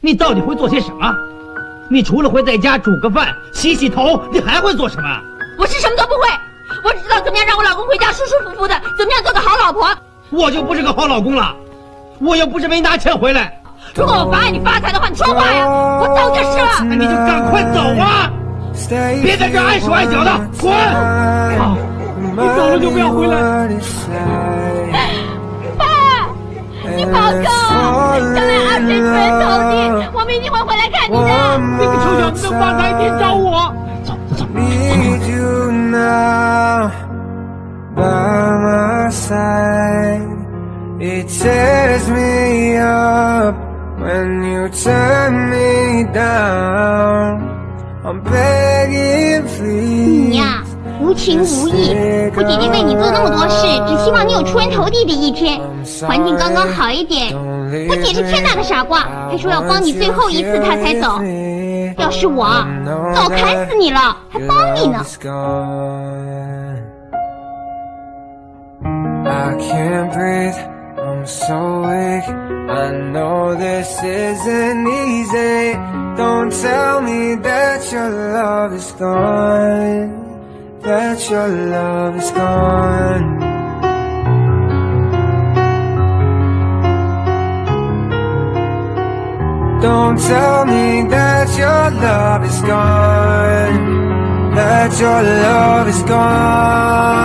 你到底会做些什么？你除了会在家煮个饭、洗洗头，你还会做什么？ 我是什么都不会，我只知道怎么样让我老公回家舒舒服服的，怎么样做个好老婆。 我就不是个好老公了，我又不是没拿钱回来。 如果我妨碍你发财的话，你说话呀！我走就是了。 那你就赶快走啊！别在这碍手碍脚的，滚！好，你走了就不要回来。 爸，你保重，将来二水出人头地，我们一定会回来看你的。 那个臭小子能发财，天找我。走。 Need you now by my side. It tears me up when you turn me down. I'm begging, please. 你呀，无情无义。我姐姐为你做那么多事，只希望你有出人头地的一天，环境刚刚好一点。我姐是天大的傻瓜，还说要帮你最后一次，她才走。要是我，早砍死你了，还帮你呢。 I can't breathe, I'm so weak. I know this isn't easy. Don't tell me that your love is gone, that your love is gone. Don't tell me that your love is gone, that your love is gone.